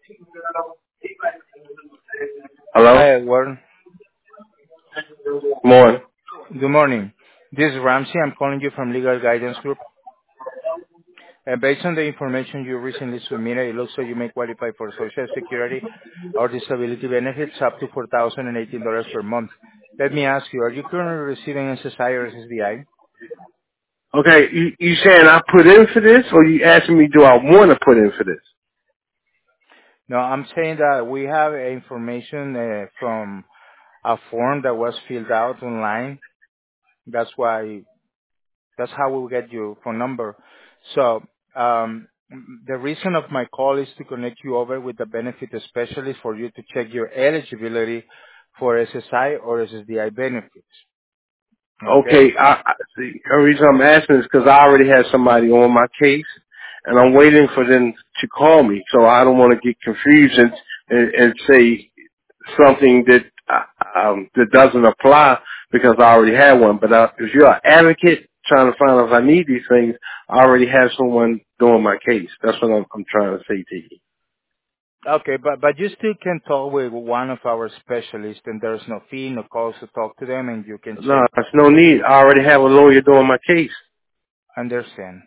Hello? Hi, Edward. Morning. Good morning. This is Ramsey. I'm calling you from Legal Guidance Group. Based on the information you recently submitted, it looks like you may qualify for Social Security or disability benefits up to $4,018 per month. Let me ask you, are you currently receiving SSI or SSDI? Okay, you saying I put in for this, or you asking me do I want to put in for this? No, I'm saying that we have information from a form that was filled out online. That's why That's how we'll get your phone number. So the reason of my call is to connect you over with the benefit specialist for you to check your eligibility for SSI or SSDI benefits. Okay? Okay, the reason I'm asking is because I already have somebody on my case, and I'm waiting for them to call me, so I don't want to get confused and say something that doesn't apply because I already have one. But if you're an advocate trying to find out if I need these things, I already have someone doing my case. That's what I'm trying to say to you. Okay, but you still can talk with one of our specialists, and there's no fee, no cost to talk to them, and you can No, check. there's no need. I already have a lawyer doing my case. Understand.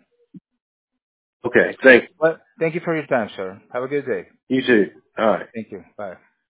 Okay, thank Well, thank you for your time, sir. Have a good day. you. You too. All right. Thank you. Bye.